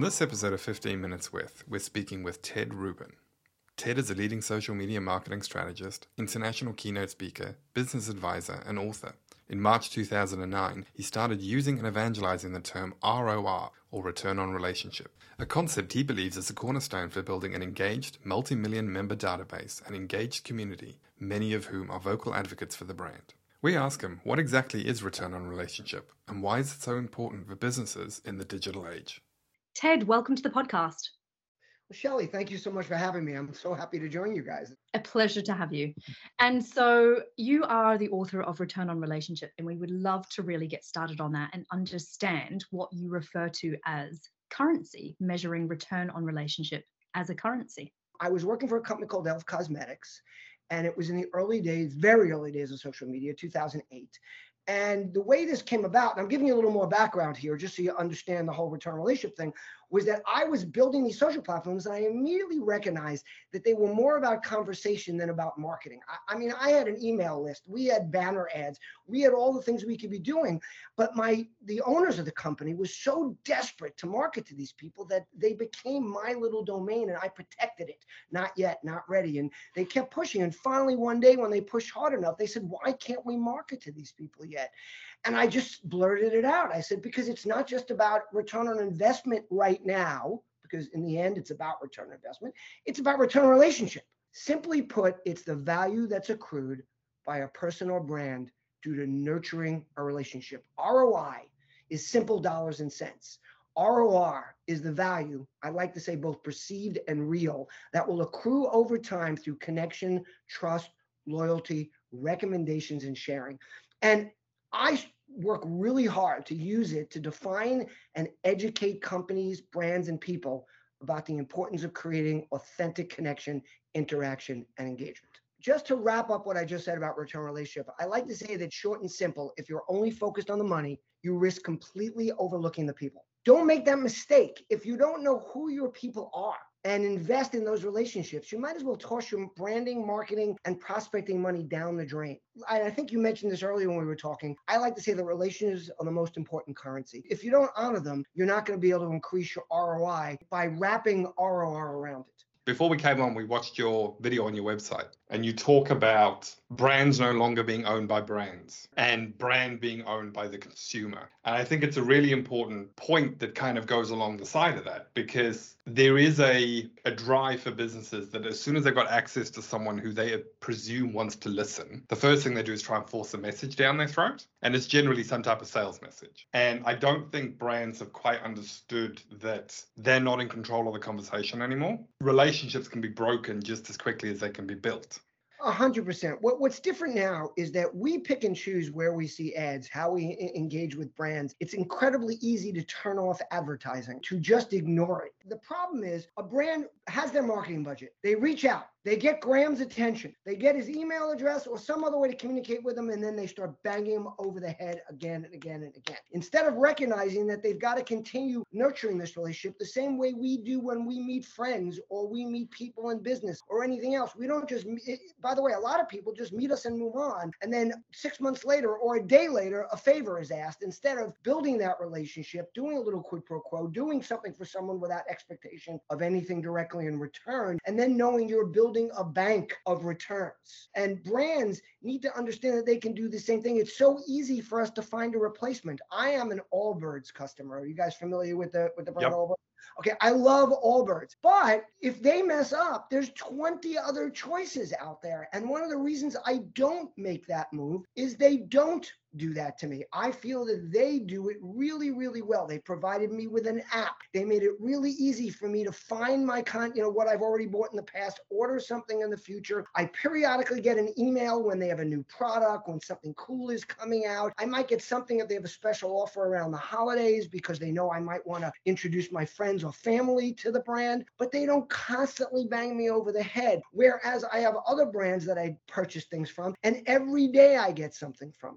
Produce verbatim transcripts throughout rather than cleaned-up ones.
this episode of fifteen Minutes With, we're speaking with Ted Rubin. Ted is a leading social media marketing strategist, international keynote speaker, business advisor, and author. In March two thousand nine, he started using and evangelizing the term R O R, or Return on Relationship, a concept he believes is a cornerstone for building an engaged, multi-million member database and engaged community, many of whom are vocal advocates for the brand. We ask him, what exactly is Return on Relationship, and why is it so important for businesses in the digital age? Ted, welcome to the podcast. Well, Shelley, thank you so much for having me. I'm so happy to join you guys. A pleasure to have you. And so you are the author of Return on Relationship, and we would love to really get started on that and understand what you refer to as currency, measuring return on relationship as a currency. I was working for a company called Elf Cosmetics, and it was in the early days, very early days of social media, two thousand eight. And the way this came about, and I'm giving you a little more background here, just so you understand the whole return relationship thing, was that I was building these social platforms and I immediately recognized that they were more about conversation than about marketing. I, I mean, I had an email list, we had banner ads, we had all the things we could be doing, but my the owners of the company was so desperate to market to these people that they became my little domain and I protected it. Not yet, not ready. And they kept pushing. And finally, one day when they pushed hard enough, they said, why can't we market to these people yet? And I just blurted it out. I said, because it's not just about return on investment right now, because in the end, it's about return on investment. It's about return on relationship. Simply put, it's the value that's accrued by a person or brand due to nurturing a relationship. R O I is simple dollars and cents. R O R is the value, I like to say both perceived and real, that will accrue over time through connection, trust, loyalty, recommendations, and sharing. And I work really hard to use it to define and educate companies, brands, and people about the importance of creating authentic connection, interaction, and engagement. Just to wrap up what I just said about return relationship, I like to say that short and simple, if you're only focused on the money, you risk completely overlooking the people. Don't make that mistake. If you don't know who your people are and invest in those relationships, you might as well toss your branding, marketing, and prospecting money down the drain. I, I think you mentioned this earlier when we were talking. I like to say that relationships are the most important currency. If you don't honor them, you're not going to be able to increase your R O I by wrapping R O R around it. Before we came on, we watched your video on your website, and you talk about brands no longer being owned by brands and brand being owned by the consumer. And I think it's a really important point that kind of goes along the side of that, because there is a, a drive for businesses that as soon as they've got access to someone who they presume wants to listen, the first thing they do is try and force a message down their throat. And it's generally some type of sales message. And I don't think brands have quite understood that they're not in control of the conversation anymore. Relationships can be broken just as quickly as they can be built. A hundred percent. What What's different now is that we pick and choose where we see ads, how we I- engage with brands. It's incredibly easy to turn off advertising, to just ignore it. The problem is a brand has their marketing budget. They reach out. They get Graham's attention. They get his email address or some other way to communicate with him, and then they start banging him over the head again and again and again. Instead of recognizing that they've got to continue nurturing this relationship the same way we do when we meet friends or we meet people in business or anything else. We don't just, it, by the way, a lot of people just meet us and move on. And then six months later or a day later, a favor is asked. Instead of building that relationship, doing a little quid pro quo, doing something for someone without expectation of anything directly in return, and then knowing you're building a bank of returns. And brands need to understand that they can do the same thing. It's so easy for us to find a replacement. I am an Allbirds customer. Are you guys familiar with the with the brand Yep. Allbirds? Okay, I love Allbirds, but if they mess up, there's twenty other choices out there. And one of the reasons I don't make that move is they don't do that to me. I feel that they do it really, really well. They provided me with an app. They made it really easy for me to find my con, you know, what I've already bought in the past, order something in the future. I periodically get an email when they have a new product, when something cool is coming out. I might get something if they have a special offer around the holidays because they know I might want to introduce my friends or family to the brand, but they don't constantly bang me over the head. Whereas I have other brands that I purchase things from, and every day I get something from them. And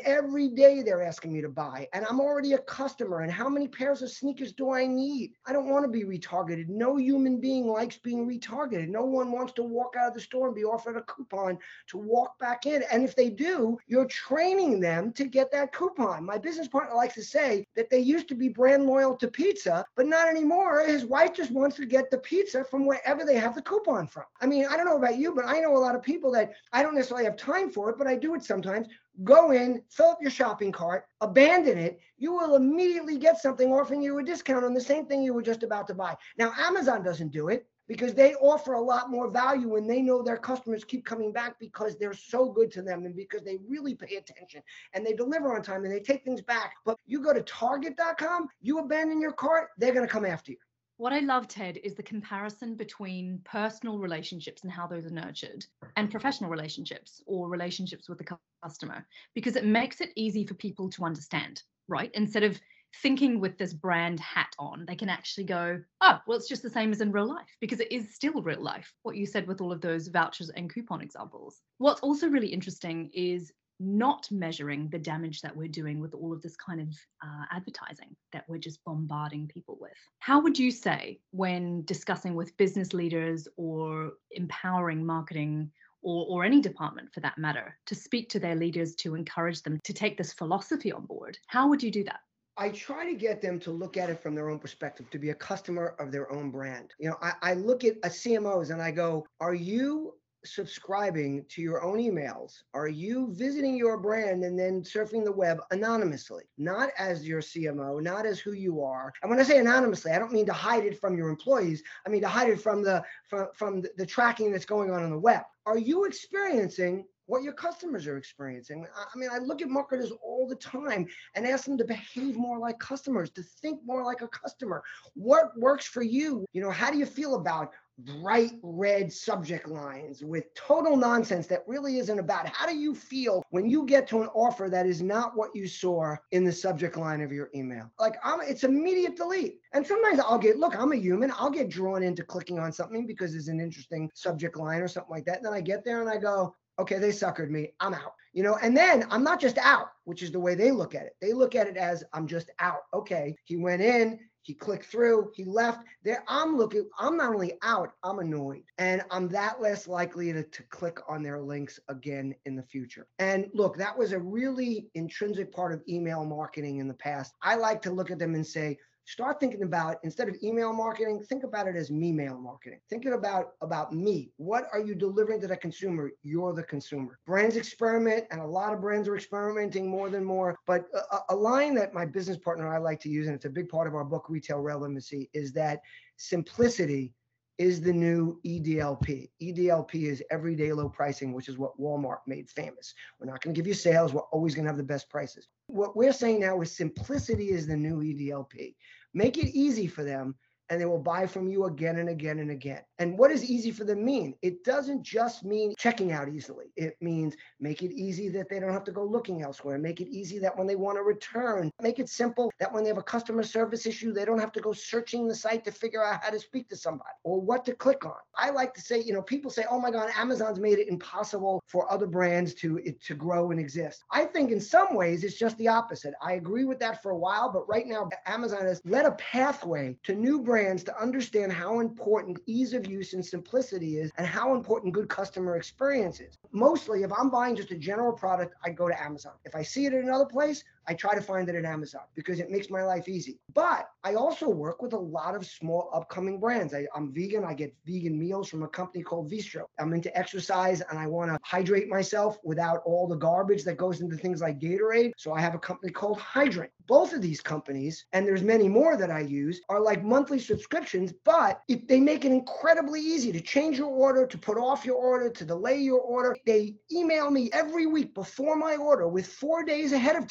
every day they're asking me to buy, and I'm already a customer. And how many pairs of sneakers do I need? I don't want to be retargeted. No human being likes being retargeted. No one wants to walk out of the store and be offered a coupon to walk back in. And if they do, you're training them to get that coupon. My business partner likes to say that they used to be brand loyal to pizza, but not anymore. His wife just wants to get the pizza from wherever they have the coupon from. I mean, I don't know about you, but I know a lot of people that I don't necessarily have time for it, but I do it sometimes. Go in, fill up your shopping cart, abandon it. You will immediately get something offering you a discount on the same thing you were just about to buy. Now, Amazon doesn't do it because they offer a lot more value when they know their customers keep coming back because they're so good to them and because they really pay attention and they deliver on time and they take things back. But you go to Target dot com, you abandon your cart, they're going to come after you. What I love, Ted, is the comparison between personal relationships and how those are nurtured and professional relationships or relationships with the customer, because it makes it easy for people to understand, right? Instead of thinking with this brand hat on, they can actually go, oh, well, it's just the same as in real life, because it is still real life, what you said with all of those vouchers and coupon examples. What's also really interesting is not measuring the damage that we're doing with all of this kind of uh, advertising that we're just bombarding people with. How would you say, when discussing with business leaders or empowering marketing or, or any department for that matter, to speak to their leaders to encourage them to take this philosophy on board? How would you do that? I try to get them to look at it from their own perspective, to be a customer of their own brand. You know, I, I look at a C M Os and I go, are you subscribing to your own emails? Are you visiting your brand and then surfing the web anonymously, not as your C M O, not as who you are? And when I say anonymously, I don't mean to hide it from your employees. I mean to hide it from the from, from the, the tracking that's going on on the web. Are you experiencing what your customers are experiencing? I mean, I look at marketers all the time and ask them to behave more like customers, to think more like a customer. What works for you? You know, how do you feel about bright red subject lines with total nonsense that really isn't about? How do you feel when you get to an offer that is not what you saw in the subject line of your email? Like, I'm, it's immediate delete. And sometimes I'll get, look, I'm a human. I'll get drawn into clicking on something because there's an interesting subject line or something like that. And then I get there and I go, okay, they suckered me, I'm out. You know, and then I'm not just out, which is the way they look at it. They look at it as I'm just out. Okay, he went in, he clicked through, he left. There, I'm looking, I'm not only out, I'm annoyed. And I'm that less likely to, to click on their links again in the future. And look, that was a really intrinsic part of email marketing in the past. I like to look at them and say, start thinking about, instead of email marketing, think about it as me-mail marketing. Thinking about, about me. What are you delivering to the consumer? You're the consumer. Brands experiment, and a lot of brands are experimenting more than more. But a, a line that my business partner and I like to use, and it's a big part of our book, Retail Relevancy, is that simplicity is the new E D L P. E D L P is everyday low pricing, which is what Walmart made famous. We're not going to give you sales. We're always going to have the best prices. What we're saying now is simplicity is the new E D L P. Make it easy for them, and they will buy from you again and again and again. And what does easy for them mean? It doesn't just mean checking out easily. It means make it easy that they don't have to go looking elsewhere. Make it easy that when they want to return, make it simple that when they have a customer service issue, they don't have to go searching the site to figure out how to speak to somebody or what to click on. I like to say, you know, people say, oh my God, Amazon's made it impossible for other brands to, to grow and exist. I think in some ways it's just the opposite. I agree with that for a while, but right now Amazon has led a pathway to new brands brands to understand how important ease of use and simplicity is and how important good customer experience is. Mostly, if I'm buying just a general product, I go to Amazon. If I see it in another place, I try to find it at Amazon because it makes my life easy. But I also work with a lot of small upcoming brands. I, I'm vegan. I get vegan meals from a company called Vistro. I'm into exercise and I want to hydrate myself without all the garbage that goes into things like Gatorade. So I have a company called Hydrant. Both of these companies, and there's many more that I use, are like monthly subscriptions, but if they make it incredibly easy to change your order, to put off your order, to delay your order. They email me every week before my order with four days ahead of time to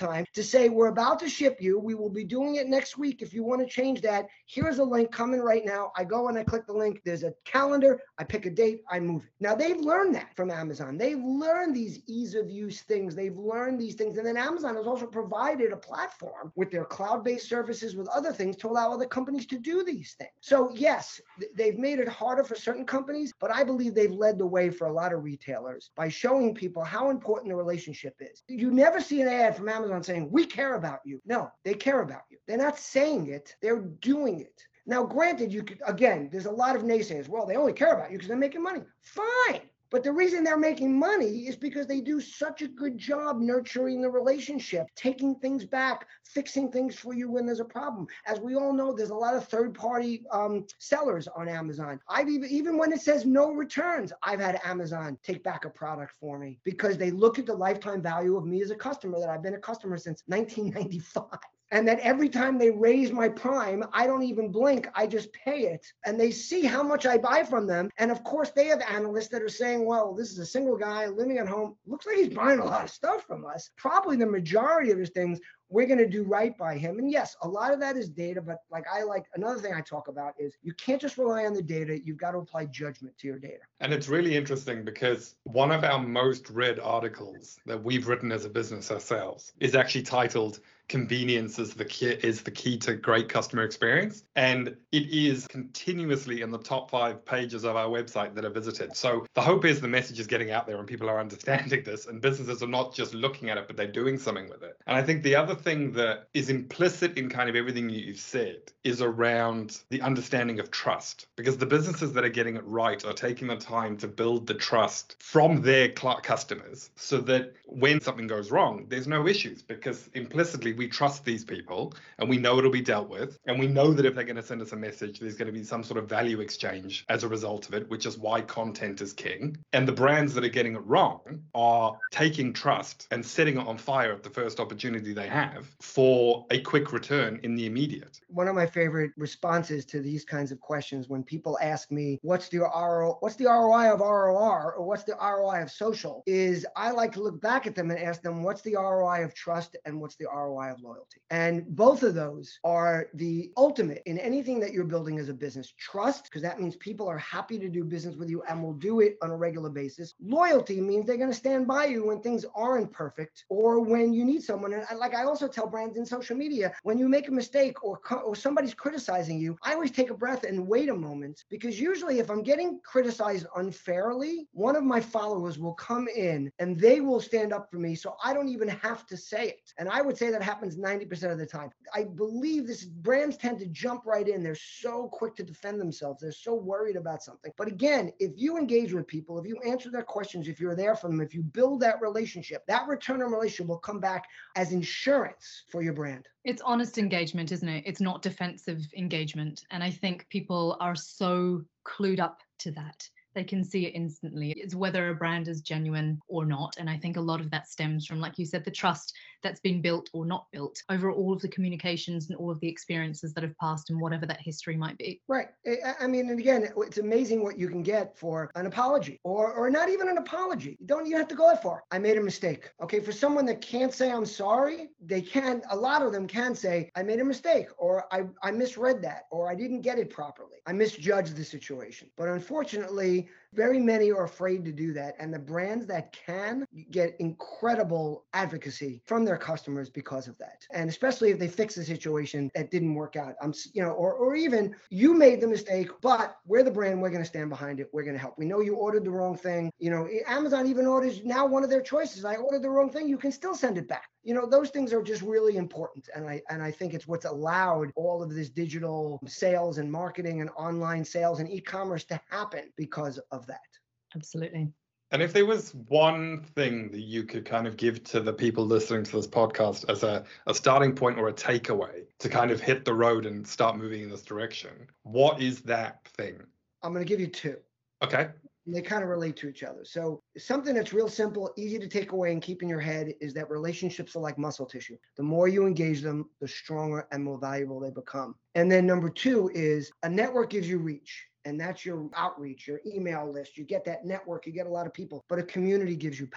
say, we're about to ship you. We will be doing it next week. If you want to change that, here's a link coming right now. I go and I click the link. There's a calendar. I pick a date. I move it. Now, they've learned that from Amazon. They've learned these ease of use things. They've learned these things. And then Amazon has also provided a platform with their cloud-based services, with other things to allow other companies to do these things. So yes, they've made it harder for certain companies, but I believe they've led the way for a lot of retailers by showing people how important the relationship is. You never see an ad from Amazon saying, we care about you. No, they care about you. They're not saying it, they're doing it. Now, granted, you could, again, there's a lot of naysayers. Well, they only care about you because they're making money. Fine. But the reason they're making money is because they do such a good job nurturing the relationship, taking things back, fixing things for you when there's a problem. As we all know, there's a lot of third-party um, sellers on Amazon. I've even, even when it says no returns, I've had Amazon take back a product for me because they look at the lifetime value of me as a customer, that I've been a customer since nineteen ninety-five. And that every time they raise my prime, I don't even blink, I just pay it. And they see how much I buy from them. And of course, they have analysts that are saying, well, this is a single guy living at home. Looks like he's buying a lot of stuff from us. Probably the majority of his things, we're going to do right by him. And yes, a lot of that is data, but like I like, another thing I talk about is you can't just rely on the data. You've got to apply judgment to your data. And it's really interesting because one of our most read articles that we've written as a business ourselves is actually titled Convenience is the key is the key to great customer experience. And it is continuously in the top five pages of our website that are visited. So the hope is the message is getting out there and people are understanding this, and businesses are not just looking at it, but they're doing something with it. And I think the other thing that is implicit in kind of everything you've said is around the understanding of trust, because the businesses that are getting it right are taking the time to build the trust from their cl- customers so that when something goes wrong, there's no issues, because implicitly we trust these people and we know it'll be dealt with. And we know that if they're going to send us a message, there's going to be some sort of value exchange as a result of it, which is why content is king. And the brands that are getting it wrong are taking trust and setting it on fire at the first opportunity they have for a quick return in the immediate. One of my favorite responses to these kinds of questions, when people ask me, what's the R O I, what's the R O I of R O R, or what's the R O I of social, is I like to look back at them and ask them, what's the R O I of trust and what's the R O I of loyalty? And both of those are the ultimate in anything that you're building as a business. Trust, because that means people are happy to do business with you and will do it on a regular basis. Loyalty means they're going to stand by you when things aren't perfect or when you need someone. And like I also tell brands in social media, when you make a mistake or, or somebody's criticizing you, I always take a breath and wait a moment, because usually if I'm getting criticized unfairly, one of my followers will come in and they will stand up for me, so I don't even have to say it. And I would say that happens ninety percent of the time. I believe this, brands tend to jump right in. They're so quick to defend themselves. They're so worried about something. But again, if you engage with people, if you answer their questions, if you're there for them, if you build that relationship, that return on relationship will come back as insurance for your brand. It's honest engagement, isn't it? It's not defensive engagement. And I think people are so clued up to that. They can see it instantly. It's whether a brand is genuine or not. And I think a lot of that stems from, like you said, the trust that's been built or not built over all of the communications and all of the experiences that have passed and whatever that history might be. Right. I mean, and again, it's amazing what you can get for an apology, or or not even an apology. You don't even have to go that far. I made a mistake. Okay. For someone that can't say I'm sorry, they can, a lot of them can say, I made a mistake, or I, I misread that, or I didn't get it properly. I misjudged the situation. But unfortunately, very many are afraid to do that. And the brands that can get incredible advocacy from their customers because of that. And especially if they fix the situation that didn't work out. I'm, you know, or, or even you made the mistake, but we're the brand, we're going to stand behind it. We're going to help. We know you ordered the wrong thing. You know, Amazon even orders now one of their choices. I ordered the wrong thing. You can still send it back. You know, those things are just really important. And I and I think it's what's allowed all of this digital sales and marketing and online sales and e-commerce to happen because of that. Absolutely. And if there was one thing that you could kind of give to the people listening to this podcast as a, a starting point or a takeaway to kind of hit the road and start moving in this direction, what is that thing? I'm going to give you two. Okay. They kind of relate to each other. So something that's real simple, easy to take away and keep in your head is that relationships are like muscle tissue. The more you engage them, the stronger and more valuable they become. And then number two is a network gives you reach. And that's your outreach, your email list. You get that network, you get a lot of people, but a community gives you power.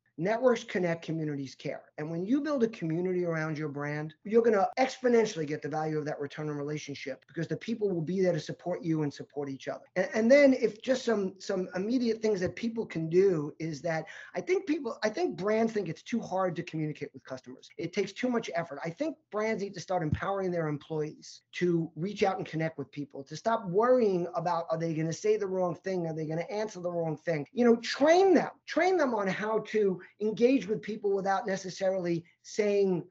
Networks connect, communities care. And when you build a community around your brand, you're going to exponentially get the value of that return on relationship because the people will be there to support you and support each other. And, and then if just some some immediate things that people can do is that I think people, I think brands think it's too hard to communicate with customers. It takes too much effort. I think brands need to start empowering their employees to reach out and connect with people, to stop worrying about, are they going to say the wrong thing? Are they going to answer the wrong thing? You know, train them, train them on how to engage with people without necessarily saying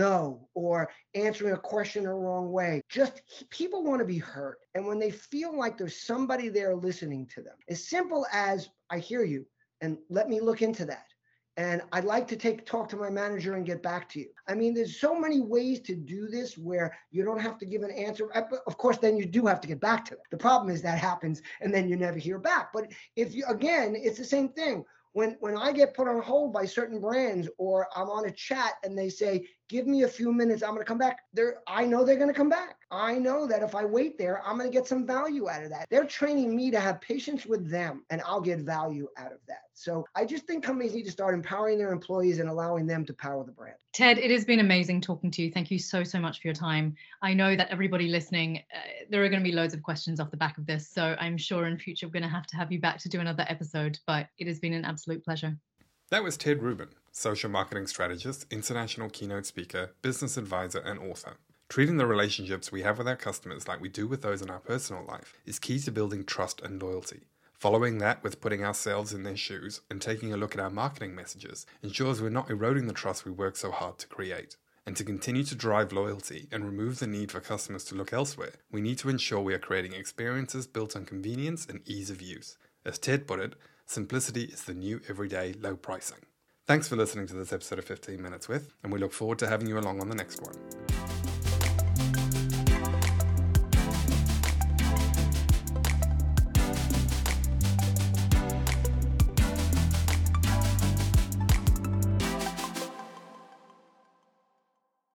no or answering a question the wrong way. Just people want to be heard. And when they feel like there's somebody there listening to them, as simple as I hear you and let me look into that. And I'd like to take talk to my manager and get back to you. I mean, there's so many ways to do this where you don't have to give an answer. Of course, then you do have to get back to them. The problem is that happens and then you never hear back. But if you, again, it's the same thing. When, when I get put on hold by certain brands or I'm on a chat and they say, give me a few minutes, I'm going to come back. They're, I know they're going to come back. I know that if I wait there, I'm going to get some value out of that. They're training me to have patience with them and I'll get value out of that. So I just think companies need to start empowering their employees and allowing them to power the brand. Ted, it has been amazing talking to you. Thank you so, so much for your time. I know that everybody listening, uh, there are going to be loads of questions off the back of this. So I'm sure in future we're going to have to have you back to do another episode, but it has been an absolute pleasure. That was Ted Rubin, social marketing strategist, international keynote speaker, business advisor, and author. Treating the relationships we have with our customers like we do with those in our personal life is key to building trust and loyalty. Following that with putting ourselves in their shoes and taking a look at our marketing messages ensures we're not eroding the trust we work so hard to create. And to continue to drive loyalty and remove the need for customers to look elsewhere, we need to ensure we are creating experiences built on convenience and ease of use. As Ted put it, simplicity is the new everyday low pricing. Thanks for listening to this episode of fifteen minutes With, and we look forward to having you along on the next one.